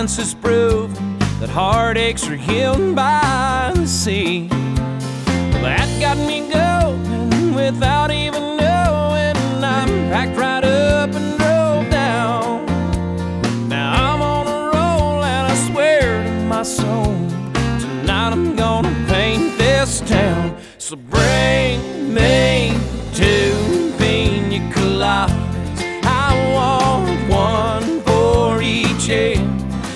scientists prove that heartaches are healed by the sea. Well, that got me going without